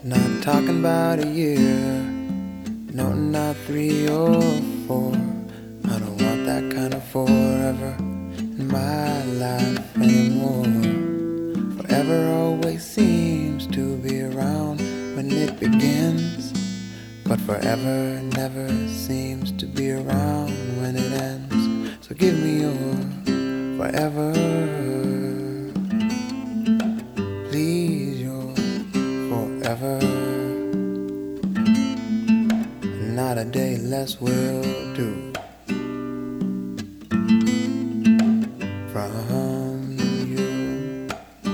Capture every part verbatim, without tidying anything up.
Not talking about a year, no, not three or four. I don't want that kind of forever in my life anymore. Forever always seems to be around when it begins, but forever never seems to be around when it ends. So give me your forever, please, your forever. Not a day less will do from you.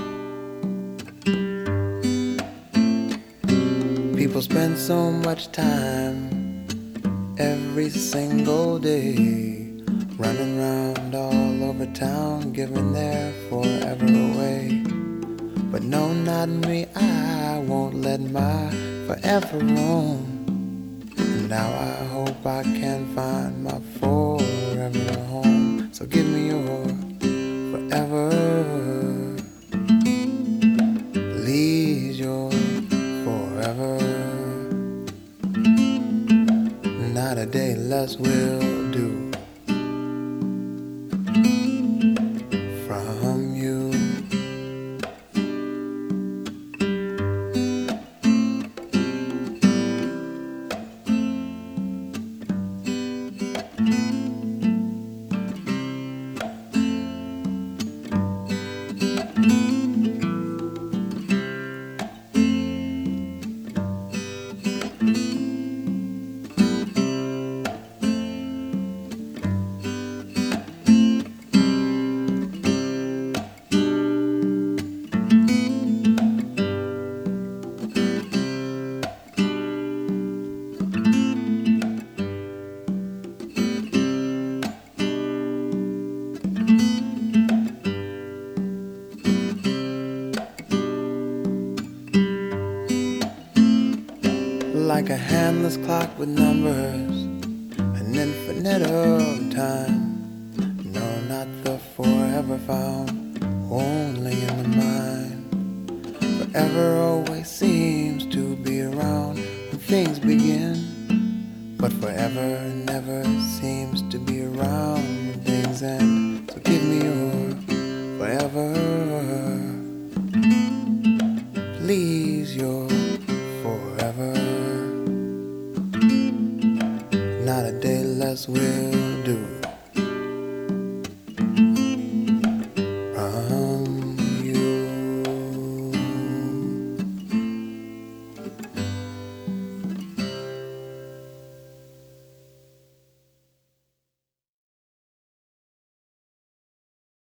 People spend so much time every single day running around all over town, giving their forever away. But no, not me, I won't let my forever roam. Now I hope I can find my forever home. So give me your forever, please, your forever. Not a day less will do from you. Like a handless clock with numbers, an infinite of time. No, not the forever found, only in the mind. Forever always seems to be around when things begin, but forever never seems to be around when things end. So give me your forever, please, your forever. Not a day less will do.